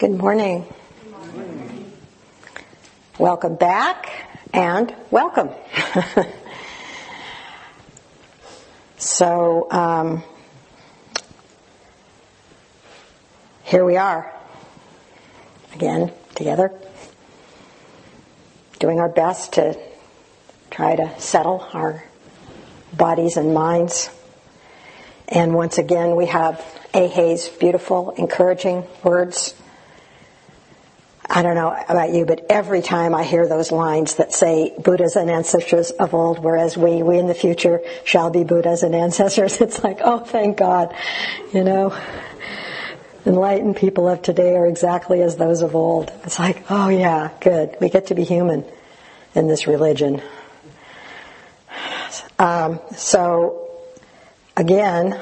Good morning. Welcome back and welcome. So, here we are again together, doing our best to try to settle our bodies and minds. And once again, we have Ahei's beautiful, encouraging words. I don't know about you, but every time I hear those lines that say Buddhas and ancestors of old, whereas we in the future shall be Buddhas and ancestors, it's like, oh, thank God. Enlightened people of today are exactly as those of old. It's like, oh yeah, good. We get to be human in this religion. Again,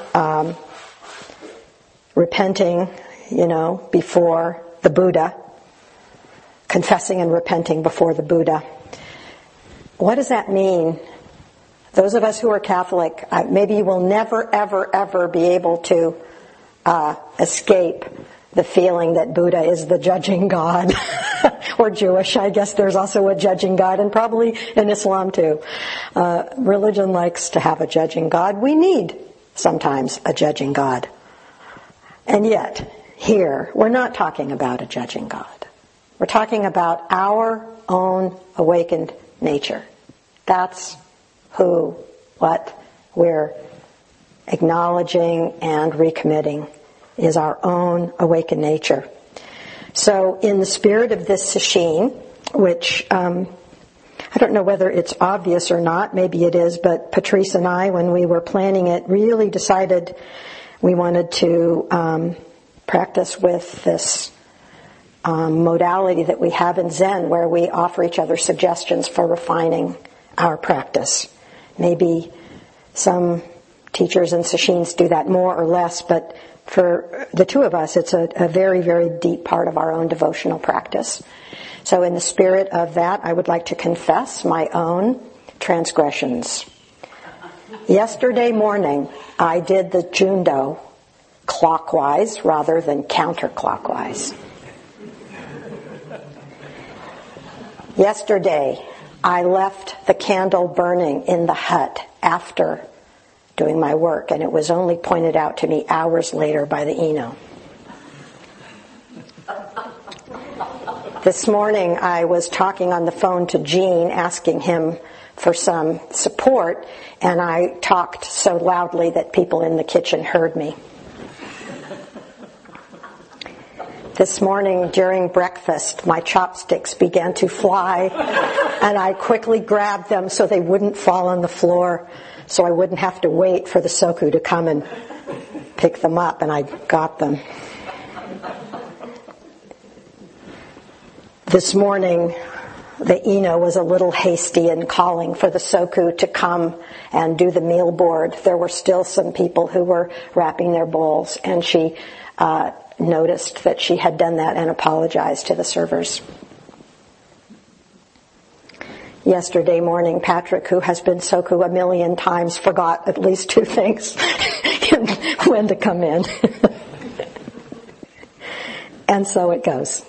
repenting, before the Buddha, confessing and repenting before the Buddha. What does that mean? Those of us who are Catholic, maybe you will never, ever, ever be able to escape the feeling that Buddha is the judging God. Or Jewish, I guess there's also a judging God, and probably in Islam too. Religion likes to have a judging God. We need sometimes a judging God. And yet, here, we're not talking about a judging God. We're talking about our own awakened nature. That's what we're acknowledging and recommitting is our own awakened nature. So in the spirit of this sesshin, which I don't know whether it's obvious or not, maybe it is, but Patrice and I, when we were planning it, really decided we wanted to practice with this modality that we have in Zen, where we offer each other suggestions for refining our practice. Maybe some teachers and sesshins do that more or less, but for the two of us, it's a very, very deep part of our own devotional practice. So in the spirit of that, I would like to confess my own transgressions. Yesterday morning, I did the Jundo clockwise rather than counterclockwise. Yesterday, I left the candle burning in the hut after doing my work, and it was only pointed out to me hours later by the Ino. This morning I was talking on the phone to Gene, asking him for some support, and I talked so loudly that people in the kitchen heard me. This morning during breakfast, my chopsticks began to fly, and I quickly grabbed them so they wouldn't fall on the floor, so I wouldn't have to wait for the Soku to come and pick them up, and I got them. This morning, the Ino was a little hasty in calling for the Soku to come and do the meal board. There were still some people who were wrapping their bowls, and she noticed that she had done that and apologized to the servers. Yesterday morning, Patrick, who has been Soku a million times, forgot at least two things when to come in. And so it goes.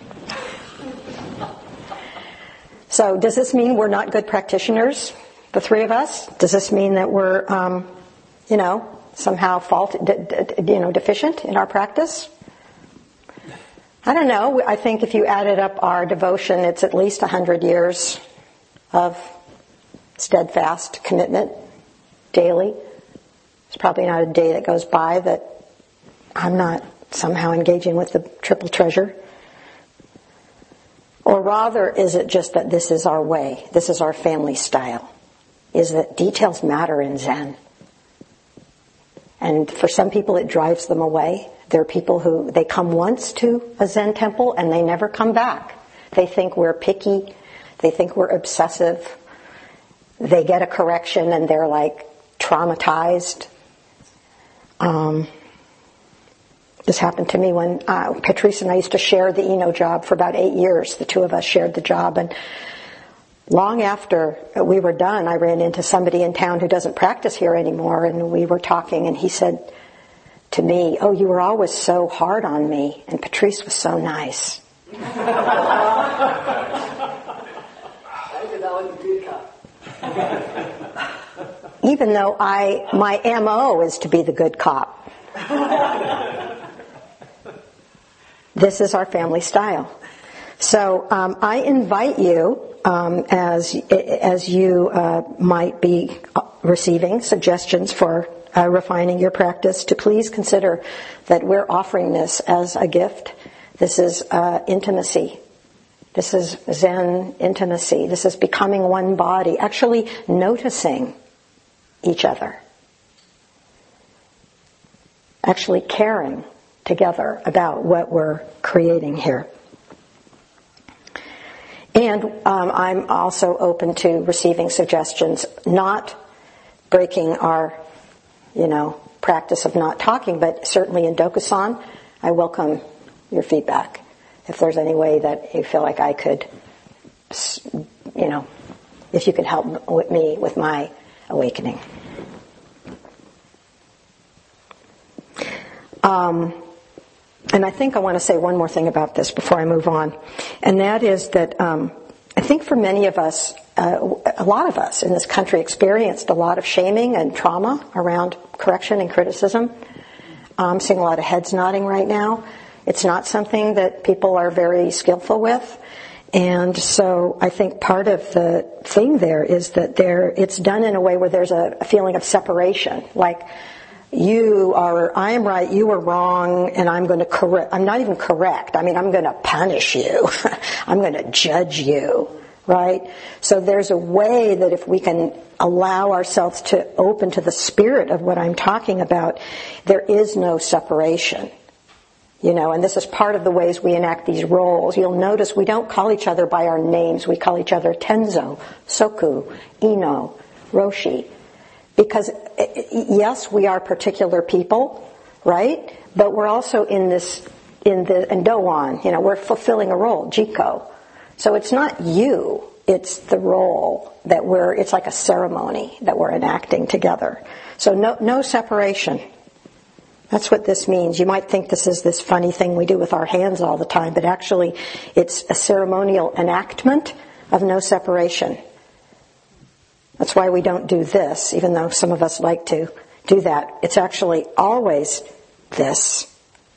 So does this mean we're not good practitioners, the three of us? Does this mean that we're, somehow deficient in our practice? I don't know. I think if you added up our devotion, it's at least 100 years of steadfast commitment daily. There's probably not a day that goes by that I'm not somehow engaging with the triple treasure. Or rather, is it just that this is our way, this is our family style? Is that details matter in Zen? And for some people it drives them away. There are people who, they come once to a Zen temple and they never come back. They think we're picky. They think we're obsessive. They get a correction and they're like traumatized. This happened to me when Patrice and I used to share the Ino job for about 8 years. The two of us shared the job, and long after we were done, I ran into somebody in town who doesn't practice here anymore, and we were talking, and he said to me, "Oh, you were always so hard on me, and Patrice was so nice." Even though my MO is to be the good cop. This is our family style. So I invite you, as you might be receiving suggestions for refining your practice, to please consider that we're offering this as a gift. This is intimacy. This is Zen intimacy. This is becoming one body, actually noticing each other, actually caring together about what we're creating here. And I'm also open to receiving suggestions, not breaking our, practice of not talking, but certainly in Dokusan, I welcome your feedback. If there's any way that you feel like I could, if you could help me with my awakening. And I think I want to say one more thing about this before I move on. And that is that I think for many of us, a lot of us in this country experienced a lot of shaming and trauma around correction and criticism. I'm seeing a lot of heads nodding right now. It's not something that people are very skillful with. And so I think part of the thing there is that it's done in a way where there's a feeling of separation. Like, I am right, you are wrong, and I'm going to correct. I'm not even correct. I'm going to punish you. I'm going to judge you, right? So there's a way that if we can allow ourselves to open to the spirit of what I'm talking about, there is no separation. And this is part of the ways we enact these roles. You'll notice we don't call each other by our names. We call each other Tenzo, Soku, Ino, Roshi. Because, yes, we are particular people, right? But we're also in Dowan, we're fulfilling a role, Jiko. So it's not you, it's the role it's like a ceremony that we're enacting together. So no separation. That's what this means. You might think this is this funny thing we do with our hands all the time, but actually it's a ceremonial enactment of no separation. That's why we don't do this, even though some of us like to do that. It's actually always this.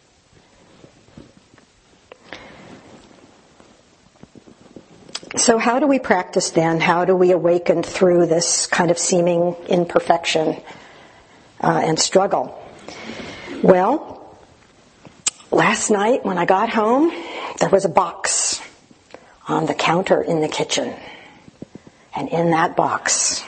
So how do we practice then? How do we awaken through this kind of seeming imperfection and struggle? Well, last night when I got home, there was a box on the counter in the kitchen. And in that box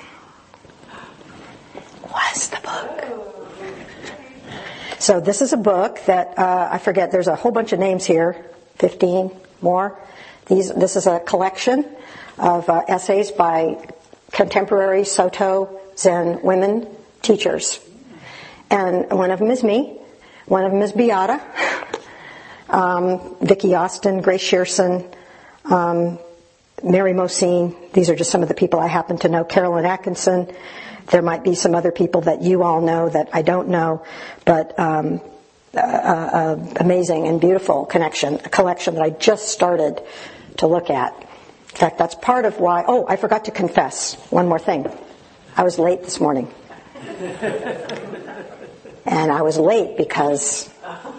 was the book. So this is a book that, I forget, there's a whole bunch of names here, 15 more. This is a collection of essays by contemporary Soto Zen women teachers. And one of them is me. One of them is Beata. Vicki Austin, Grace Shearson, Mary Mosine. These are just some of the people I happen to know. Carolyn Atkinson. There might be some other people that you all know that I don't know, but amazing and beautiful collection that I just started to look at. In fact, that's part of why. Oh, I forgot to confess one more thing. I was late this morning. And I was late because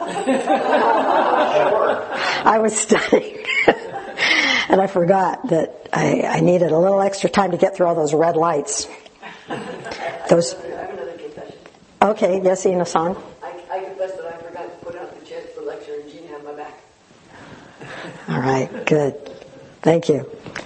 I was studying. And I forgot that I needed a little extra time to get through all those red lights. I have another confession. Okay, yes, Ina-san. I confess that I forgot to put out the chant for lecture and Jean had my back. All right, good. Thank you.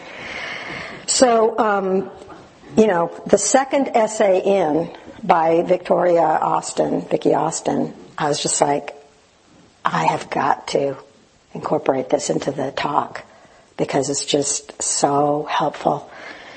So, the second essay in by Vicki Austin, I was just like, I have got to incorporate this into the talk because it's just so helpful.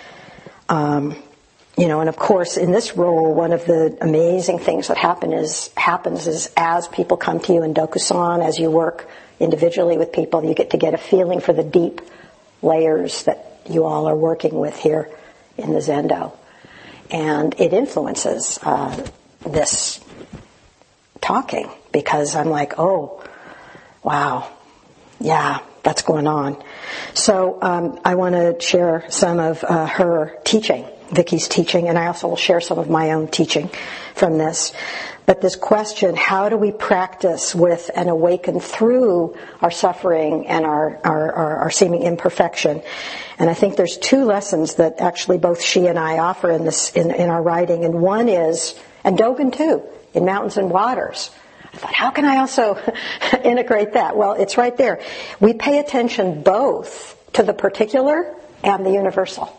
And of course, in this role, one of the amazing things that happens is as people come to you in Dokusan, as you work individually with people, you get to get a feeling for the deep layers that you all are working with here in the Zendo. And it influences this talking, because I'm like, oh, wow, yeah, that's going on. So I want to share some of her teaching, Vicki's teaching, and I also will share some of my own teaching from this. But this question, how do we practice with and awaken through our suffering and our seeming imperfection? And I think there's two lessons that actually both she and I offer in this in our writing. And one is, and Dogen too, in Mountains and Waters. I thought, how can I also integrate that? Well, it's right there. We pay attention both to the particular and the universal.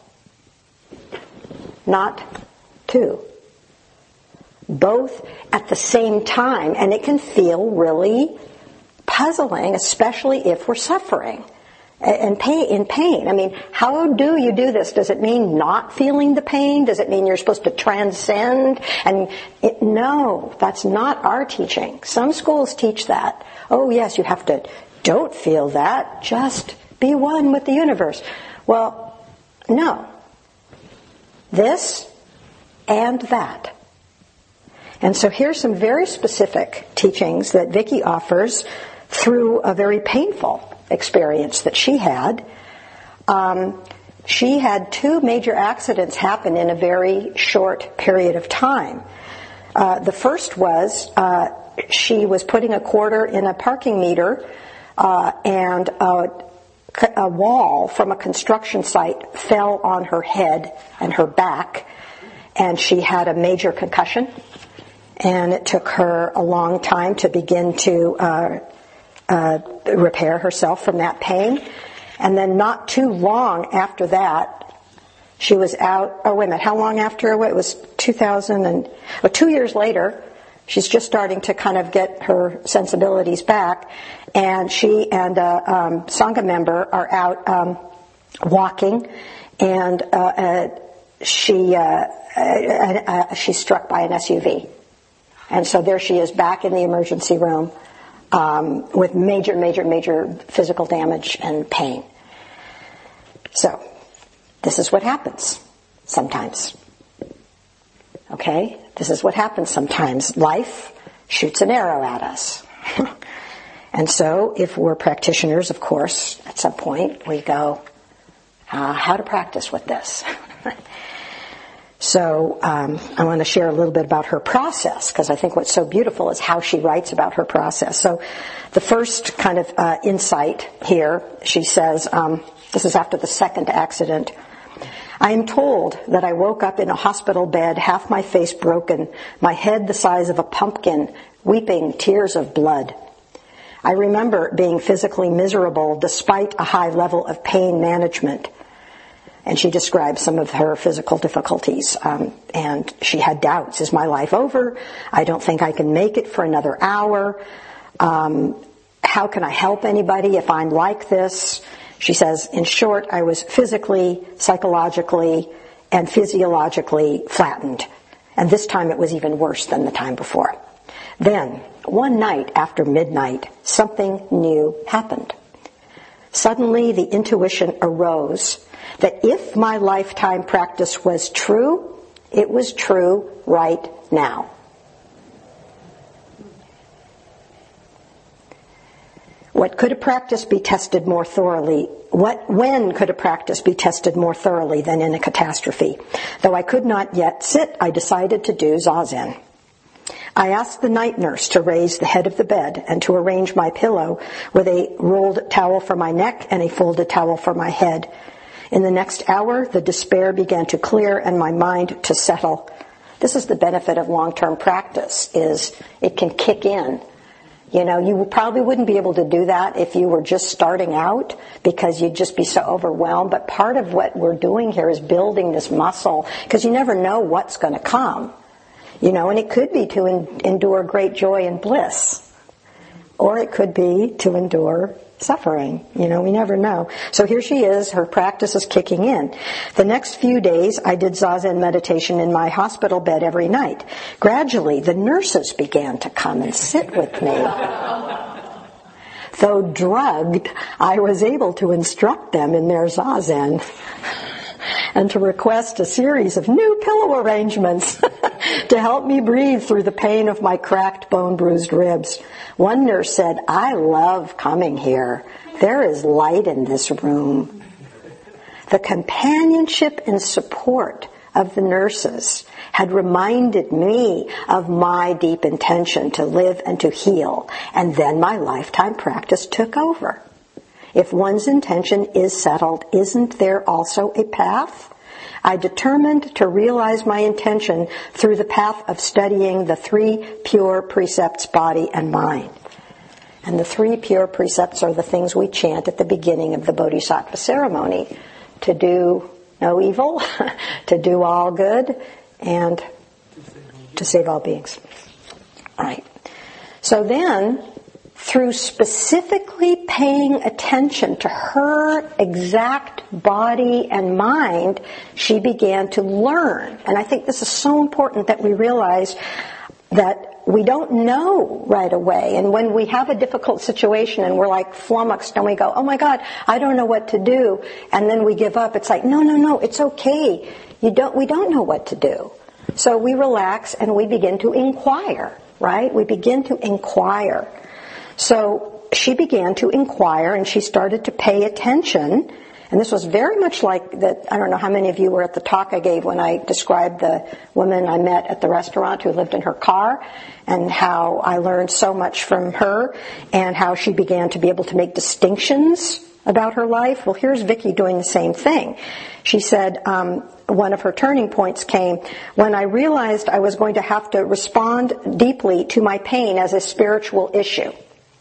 Not two. Both at the same time, and it can feel really puzzling, especially if we're suffering and in pain. I mean, how do you do this? Does it mean not feeling the pain? Does it mean you're supposed to transcend? No, that's not our teaching. Some schools teach that. Oh yes, you have to, don't feel that, just be one with the universe. Well, no. This and that. And so here's some very specific teachings that Vicki offers through a very painful experience that she had. She had 2 major accidents happen in a very short period of time. The first was she was putting a quarter in a parking meter and a wall from a construction site fell on her head and her back, and she had a major concussion. And it took her a long time to begin to repair herself from that pain. And then not too long after that, she was out. Oh, wait a minute. How long after? It was 2 years later. She's just starting to kind of get her sensibilities back. And she and a Sangha member are out walking. And she's struck by an SUV. And so there she is back in the emergency room with major physical damage and pain. So this is what happens sometimes. Okay? This is what happens sometimes. Life shoots an arrow at us. And so if we're practitioners, of course, at some point we go, how to practice with this? So I want to share a little bit about her process, because I think what's so beautiful is how she writes about her process. So the first kind of insight here, she says, this is after the second accident, I am told that I woke up in a hospital bed, half my face broken, my head the size of a pumpkin, weeping tears of blood. I remember being physically miserable despite a high level of pain management. And she describes some of her physical difficulties. And she had doubts. Is my life over? I don't think I can make it for another hour. How can I help anybody if I'm like this? She says, in short, I was physically, psychologically, and physiologically flattened. And this time it was even worse than the time before. Then, one night after midnight, something new happened. Suddenly the intuition arose that if my lifetime practice was true, it was true right now. When could a practice be tested more thoroughly than in a catastrophe? Though I could not yet sit, I decided to do Zazen. I asked the night nurse to raise the head of the bed and to arrange my pillow with a rolled towel for my neck and a folded towel for my head. In the next hour, the despair began to clear and my mind to settle. This is the benefit of long-term practice, is it can kick in. You know, you probably wouldn't be able to do that if you were just starting out, because you'd just be so overwhelmed. But part of what we're doing here is building this muscle, because you never know what's going to come. You know, and it could be to endure great joy and bliss. Or it could be to endure suffering. You know, we never know. So here she is, her practice is kicking in. The next few days, I did Zazen meditation in my hospital bed every night. Gradually, the nurses began to come and sit with me. Though drugged, I was able to instruct them in their Zazen and to request a series of new pillow arrangements to help me breathe through the pain of my cracked, bone-bruised ribs. One nurse said, "I love coming here. There is light in this room." The companionship and support of the nurses had reminded me of my deep intention to live and to heal, and then my lifetime practice took over. If one's intention is settled, isn't there also a path? I determined to realize my intention through the path of studying the 3 pure precepts, body and mind. And the 3 pure precepts are the things we chant at the beginning of the Bodhisattva ceremony: to do no evil, to do all good, and to save all beings. All right. So then, through specifically paying attention to her exact body and mind, she began to learn. And I think this is so important that we realize that we don't know right away. And when we have a difficult situation and we're like flummoxed and we go, "Oh my God, I don't know what to do," and then we give up, it's like, no, it's okay. We don't know what to do. So we relax and we begin to inquire, right? We begin to inquire. So she began to inquire and she started to pay attention. And this was very much like that. I don't know how many of you were at the talk I gave when I described the woman I met at the restaurant who lived in her car, and how I learned so much from her, and how she began to be able to make distinctions about her life. Well, here's Vicky doing the same thing. She said one of her turning points came when I realized I was going to have to respond deeply to my pain as a spiritual issue.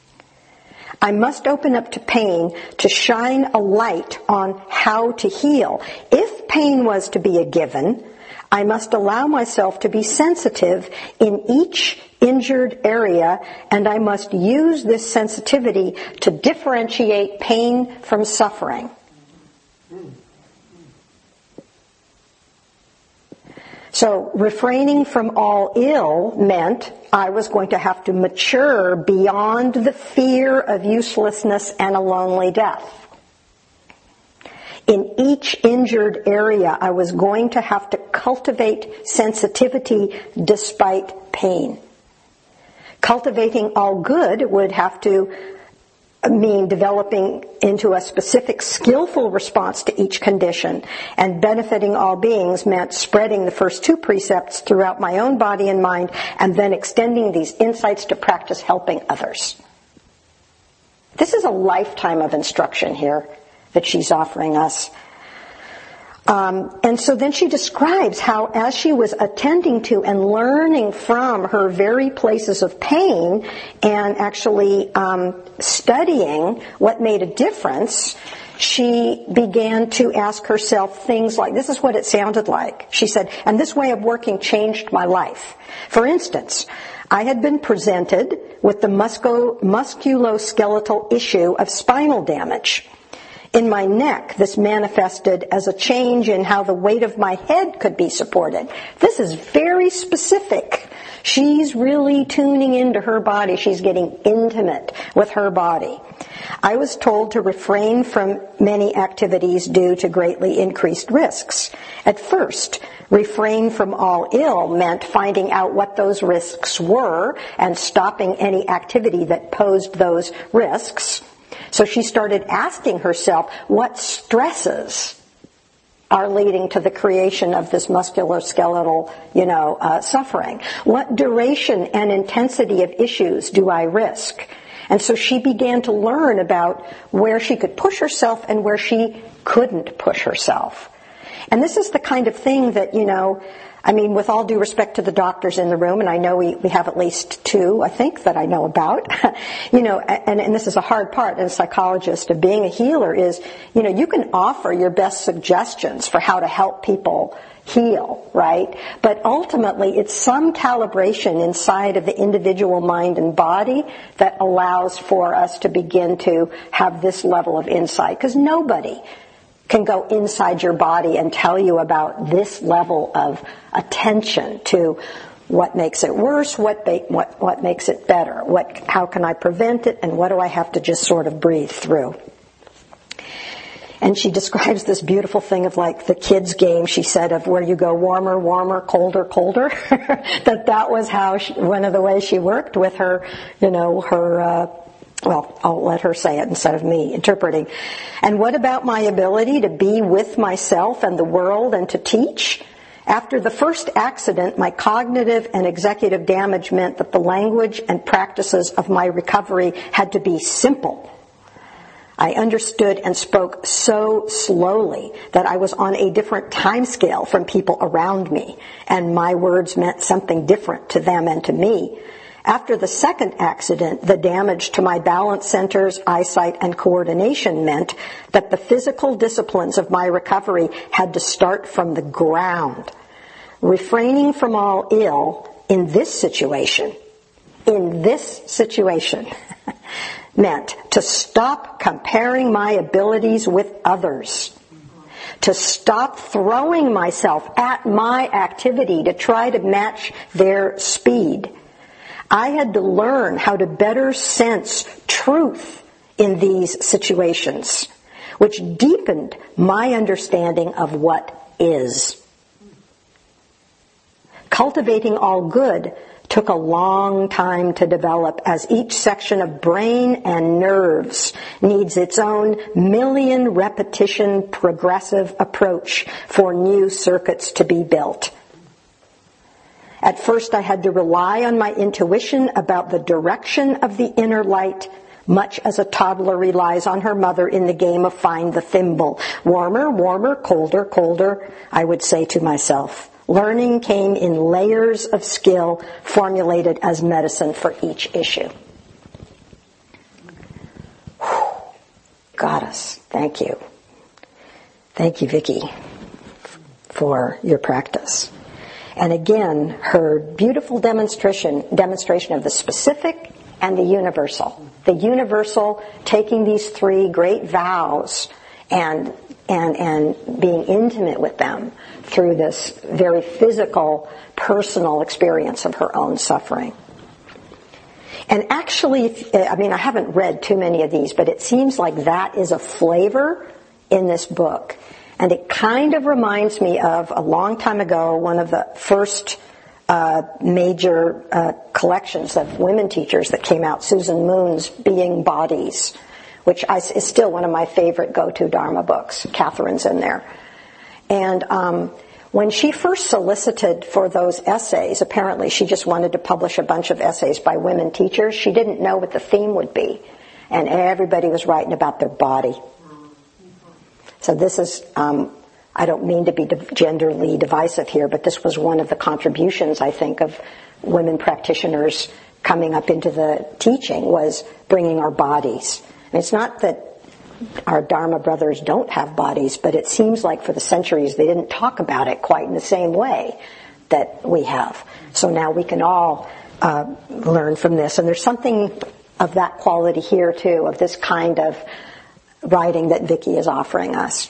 I must open up to pain to shine a light on how to heal. If pain was to be a given, I must allow myself to be sensitive in each injured area, and I must use this sensitivity to differentiate pain from suffering. So refraining from all ill meant I was going to have to mature beyond the fear of uselessness and a lonely death. In each injured area, I was going to have to cultivate sensitivity despite pain. Cultivating all good would have to mean developing into a specific skillful response to each condition, and benefiting all beings meant spreading the first 2 precepts throughout my own body and mind, and then extending these insights to practice helping others. This is a lifetime of instruction here that she's offering us. And so then she describes how, as she was attending to and learning from her very places of pain, and actually studying what made a difference, she began to ask herself things like, this is what it sounded like. She said, and this way of working changed my life. For instance, I had been presented with the musculoskeletal issue of spinal damage. In my neck, this manifested as a change in how the weight of my head could be supported. This is very specific. She's really tuning into her body. She's getting intimate with her body. I was told to refrain from many activities due to greatly increased risks. At first, refrain from all ill meant finding out what those risks were and stopping any activity that posed those risks. So she started asking herself, what stresses are leading to the creation of this musculoskeletal, suffering? What duration and intensity of issues do I risk? And so she began to learn about where she could push herself and where she couldn't push herself. And this is the kind of thing that, with all due respect to the doctors in the room, and I know we have at least 2, I think, that I know about, and this is a hard part as a psychologist of being a healer is, you can offer your best suggestions for how to help people heal, right? But ultimately, it's some calibration inside of the individual mind and body that allows for us to begin to have this level of insight, because nobody can go inside your body and tell you about this level of attention to what makes it worse, what makes it better, how can I prevent it, and what do I have to just sort of breathe through. And she describes this beautiful thing of like the kids' game, she said, of where you go warmer, warmer, colder, colder. that was how one of the ways she worked with her, well, I'll let her say it instead of me interpreting. And what about my ability to be with myself and the world and to teach? After the first accident, my cognitive and executive damage meant that the language and practices of my recovery had to be simple. I understood and spoke so slowly that I was on a different time scale from people around me, and my words meant something different to them and to me. After the second accident, the damage to my balance centers, eyesight, and coordination meant that the physical disciplines of my recovery had to start from the ground. Refraining from all ill in this situation, meant to stop comparing my abilities with others, to stop throwing myself at my activity to try to match their speed. I had to learn how to better sense truth in these situations, which deepened my understanding of what is. Cultivating all good took a long time to develop, as each section of brain and nerves needs its own million repetition progressive approach for new circuits to be built. At first I had to rely on my intuition about the direction of the inner light, much as a toddler relies on her mother in the game of find the thimble. Warmer, warmer, colder, colder, I would say to myself. Learning came in layers of skill formulated as medicine for each issue. Whew. Got us. Thank you. Thank you, Vicki, for your practice. And again, her beautiful demonstration of the specific and the universal. The universal taking these three great vows and being intimate with them through this very physical, personal experience of her own suffering. And actually, I haven't read too many of these, but it seems like that is a flavor in this book. And it kind of reminds me of, a long time ago, one of the first major collections of women teachers that came out, Susan Moon's Being Bodies, which is still one of my favorite go-to Dharma books. Catherine's in there. And when she first solicited for those essays, apparently she just wanted to publish a bunch of essays by women teachers. She didn't know what the theme would be. And everybody was writing about their body. So this is, I don't mean to be genderly divisive here, but this was one of the contributions, I think, of women practitioners coming up into the teaching, was bringing our bodies. And it's not that our Dharma brothers don't have bodies, but it seems like for the centuries they didn't talk about it quite in the same way that we have. So now we can all learn from this. And there's something of that quality here, too, of this kind of writing that Vicki is offering us.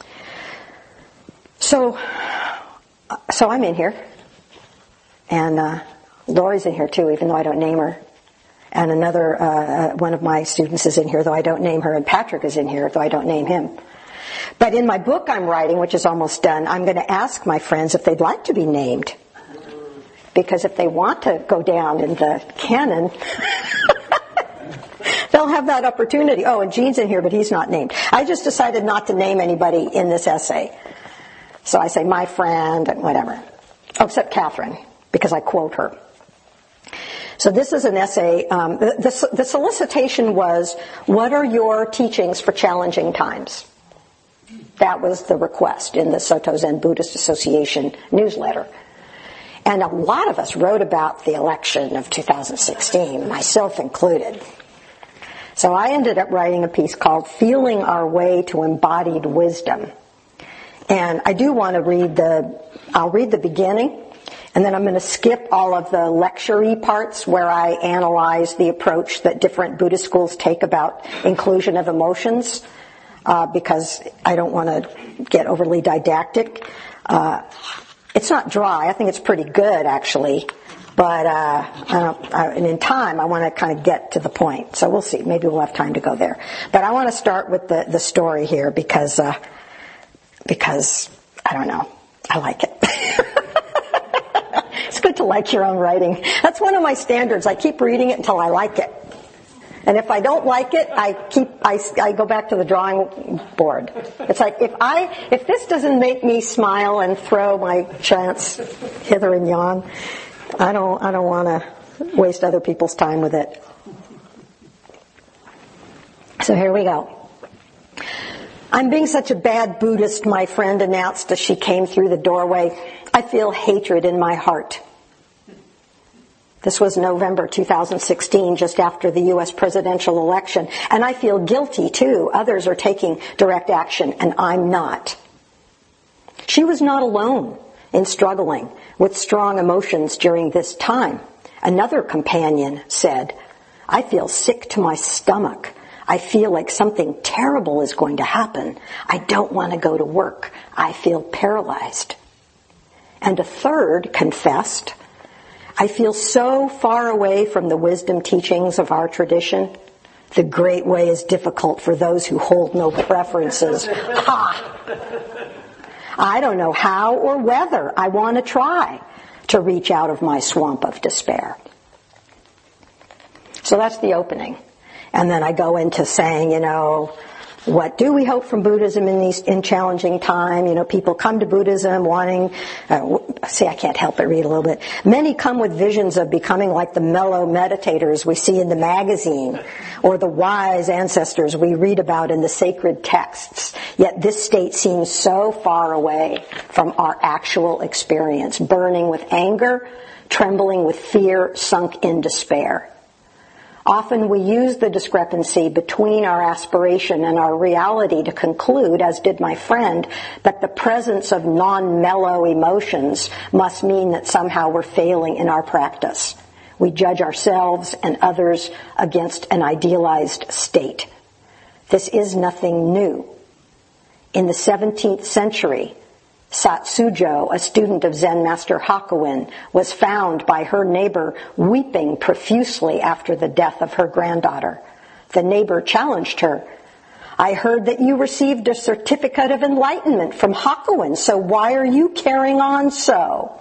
So I'm in here. And Lori's in here, too, even though I don't name her. And another, one of my students is in here, though I don't name her, and Patrick is in here, though I don't name him. But in my book I'm writing, which is almost done, I'm going to ask my friends if they'd like to be named. Because if they want to go down in the canon, they'll have that opportunity. Oh, and Gene's in here, but he's not named. I just decided not to name anybody in this essay. So I say my friend and whatever. Oh, except Catherine, because I quote her. So this is an essay. The solicitation was, what are your teachings for challenging times? That was the request in the Soto Zen Buddhist Association newsletter. And a lot of us wrote about the election of 2016, myself included. So I ended up writing a piece called Feeling Our Way to Embodied Wisdom. And I do want to I'll read the beginning. And then I'm going to skip all of the lecture-y parts where I analyze the approach that different Buddhist schools take about inclusion of emotions, because I don't want to get overly didactic. It's not dry. I think it's pretty good, actually. But and in time, I want to kind of get to the point. So we'll see. Maybe we'll have time to go there. But I want to start with the story here because I don't know. I like it. It's good to like your own writing. That's one of my standards. I keep reading it until I like it. And if I don't like it, I go back to the drawing board. It's like if this doesn't make me smile and throw my chants hither and yon, I don't want to waste other people's time with it. So here we go. I'm being such a bad Buddhist, my friend announced as she came through the doorway. I feel hatred in my heart. This was November 2016, just after the U.S. presidential election. And I feel guilty, too. Others are taking direct action, and I'm not. She was not alone in struggling with strong emotions during this time. Another companion said, I feel sick to my stomach. I feel like something terrible is going to happen. I don't want to go to work. I feel paralyzed. And a third confessed, I feel so far away from the wisdom teachings of our tradition. The great way is difficult for those who hold no preferences. Ha! I don't know how or whether I want to try to reach out of my swamp of despair. So that's the opening. And then I go into saying, what do we hope from Buddhism in challenging time? People come to Buddhism wanting, I can't help but read a little bit. Many come with visions of becoming like the mellow meditators we see in the magazine, or the wise ancestors we read about in the sacred texts. Yet this state seems so far away from our actual experience, burning with anger, trembling with fear, sunk in despair. Often we use the discrepancy between our aspiration and our reality to conclude, as did my friend, that the presence of non-mellow emotions must mean that somehow we're failing in our practice. We judge ourselves and others against an idealized state. This is nothing new. In the 17th century, Satsujo, a student of Zen master Hakuin, was found by her neighbor weeping profusely after the death of her granddaughter. The neighbor challenged her. I heard that you received a certificate of enlightenment from Hakuin, so why are you carrying on so?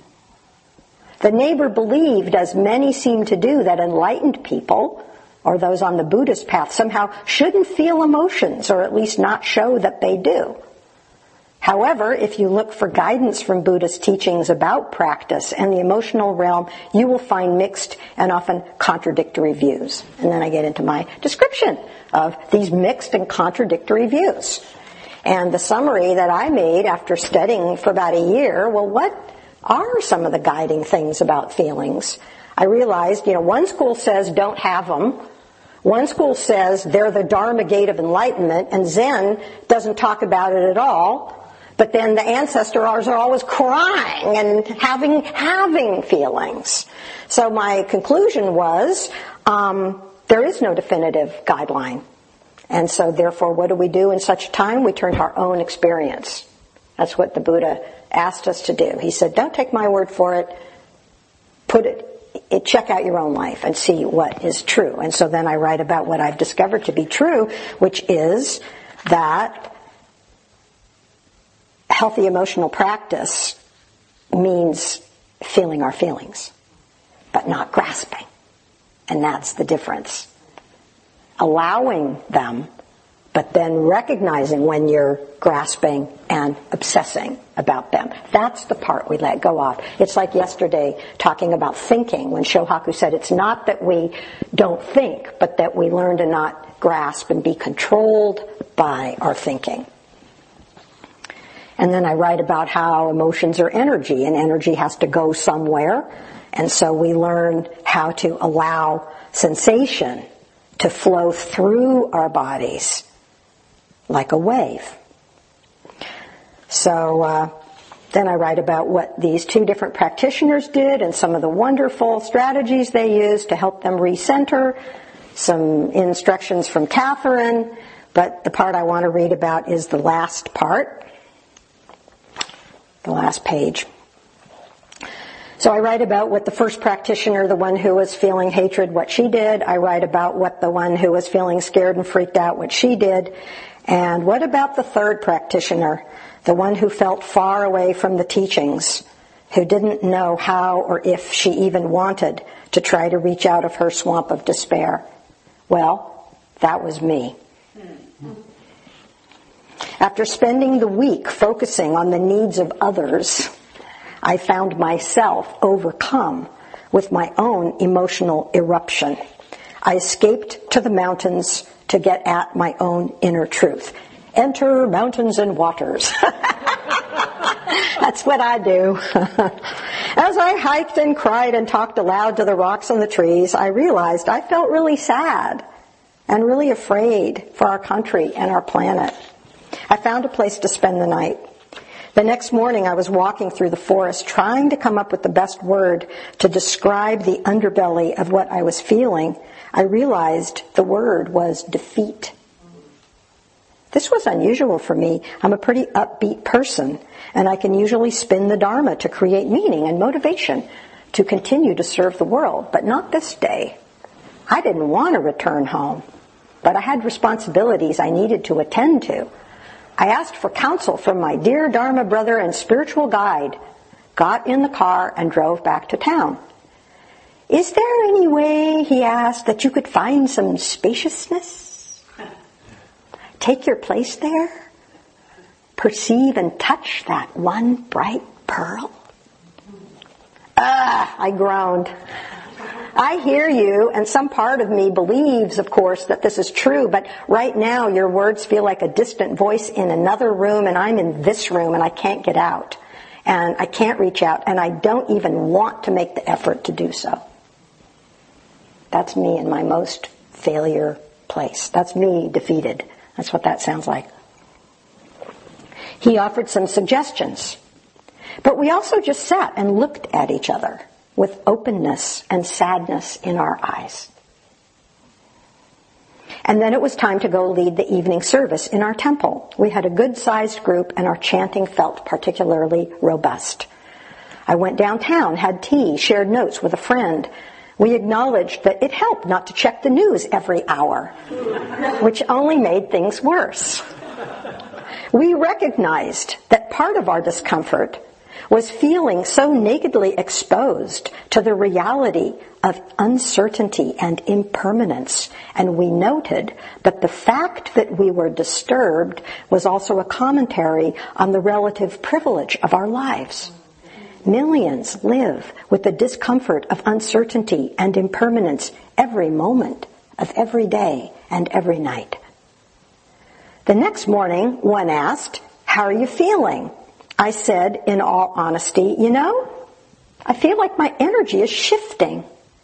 The neighbor believed, as many seem to do, that enlightened people, or those on the Buddhist path, somehow shouldn't feel emotions, or at least not show that they do. However, if you look for guidance from Buddhist teachings about practice and the emotional realm, you will find mixed and often contradictory views. And then I get into my description of these mixed and contradictory views. And the summary that I made after studying for about a year, what are some of the guiding things about feelings? I realized, one school says don't have them. One school says they're the Dharma gate of enlightenment, and Zen doesn't talk about it at all. But then the ancestors are always crying and having feelings. So my conclusion was there is no definitive guideline. And so therefore, what do we do in such a time? We turn to our own experience. That's what the Buddha asked us to do. He said, don't take my word for it. Check out your own life and see what is true. And so then I write about what I've discovered to be true, which is that healthy emotional practice means feeling our feelings, but not grasping. And that's the difference. Allowing them, but then recognizing when you're grasping and obsessing about them. That's the part we let go of. It's like yesterday talking about thinking, when Shohaku said it's not that we don't think, but that we learn to not grasp and be controlled by our thinking. And then I write about how emotions are energy, and energy has to go somewhere. And so we learn how to allow sensation to flow through our bodies like a wave. So then I write about what these two different practitioners did and some of the wonderful strategies they used to help them recenter, some instructions from Catherine, but the part I want to read about is the last part. The last page. So I write about what the first practitioner, the one who was feeling hatred, what she did. I write about what the one who was feeling scared and freaked out, what she did. And what about the third practitioner, the one who felt far away from the teachings, who didn't know how or if she even wanted to try to reach out of her swamp of despair? Well, that was me. After spending the week focusing on the needs of others, I found myself overcome with my own emotional eruption. I escaped to the mountains to get at my own inner truth. Enter mountains and waters. That's what I do. As I hiked and cried and talked aloud to the rocks and the trees, I realized I felt really sad and really afraid for our country and our planet. I found a place to spend the night. The next morning I was walking through the forest trying to come up with the best word to describe the underbelly of what I was feeling. I realized the word was defeat. This was unusual for me. I'm a pretty upbeat person, and I can usually spin the Dharma to create meaning and motivation to continue to serve the world, but not this day. I didn't want to return home, but I had responsibilities I needed to attend to. I asked for counsel from my dear Dharma brother and spiritual guide, got in the car, and drove back to town. Is there any way, he asked, that you could find some spaciousness? Take your place there? Perceive and touch that one bright pearl? I groaned. I hear you, and some part of me believes, of course, that this is true, but right now your words feel like a distant voice in another room, and I'm in this room, and I can't get out, and I can't reach out, and I don't even want to make the effort to do so. That's me in my most failure place. That's me defeated. That's what that sounds like. He offered some suggestions, but we also just sat and looked at each other with openness and sadness in our eyes. And then it was time to go lead the evening service in our temple. We had a good-sized group, and our chanting felt particularly robust. I went downtown, had tea, shared notes with a friend. We acknowledged that it helped not to check the news every hour, which only made things worse. We recognized that part of our discomfort was feeling so nakedly exposed to the reality of uncertainty and impermanence, and we noted that the fact that we were disturbed was also a commentary on the relative privilege of our lives. Millions live with the discomfort of uncertainty and impermanence every moment of every day and every night. The next morning, one asked, "How are you feeling?" I said, in all honesty, I feel like my energy is shifting.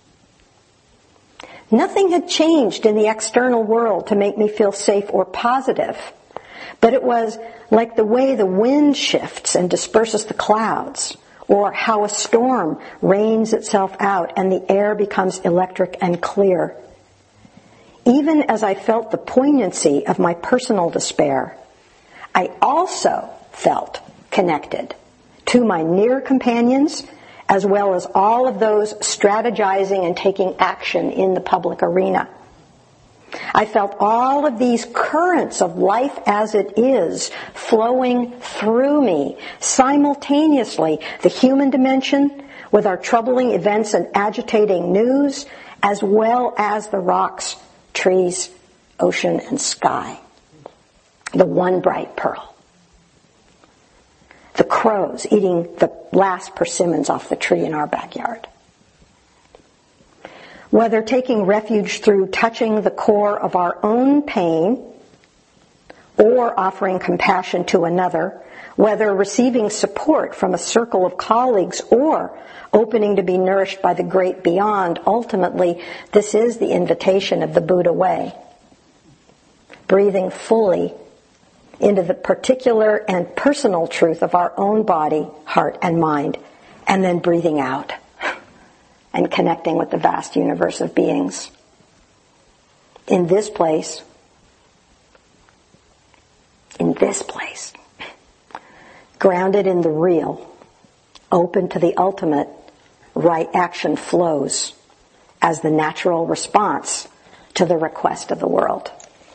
Nothing had changed in the external world to make me feel safe or positive, but it was like the way the wind shifts and disperses the clouds, or how a storm rains itself out and the air becomes electric and clear. Even as I felt the poignancy of my personal despair, I also felt connected to my near companions, as well as all of those strategizing and taking action in the public arena. I felt all of these currents of life as it is flowing through me simultaneously, the human dimension with our troubling events and agitating news, as well as the rocks, trees, ocean, and sky. The one bright pearl. The crows eating the last persimmons off the tree in our backyard. Whether taking refuge through touching the core of our own pain or offering compassion to another, whether receiving support from a circle of colleagues or opening to be nourished by the great beyond, ultimately, this is the invitation of the Buddha way. Breathing fully into the particular and personal truth of our own body, heart, and mind, and then breathing out and connecting with the vast universe of beings. In this place, grounded in the real, open to the ultimate, right action flows as the natural response to the request of the world.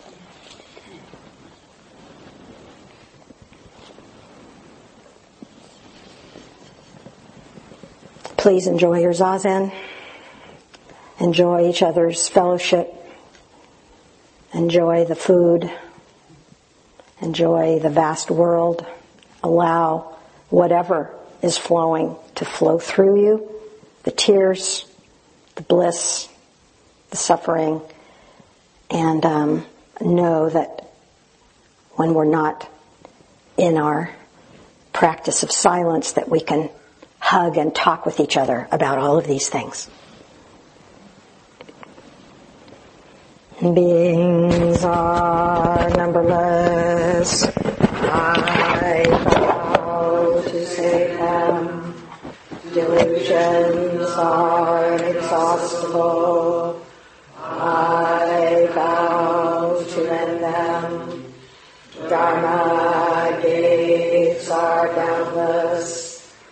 Please enjoy your zazen. Enjoy each other's fellowship. Enjoy the food. Enjoy the vast world. Allow whatever is flowing to flow through you. The tears, the bliss, the suffering. And know that when we're not in our practice of silence, that we can hug and talk with each other about all of these things. Beings are numberless. I vow to save them. Delusions are inexhaustible. I vow to end them. Dharma gates are boundless.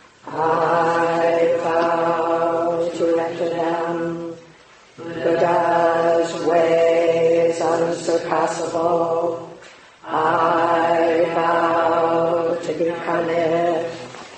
I vow to enter them. Buddha's way is unsurpassable. I vow to become it.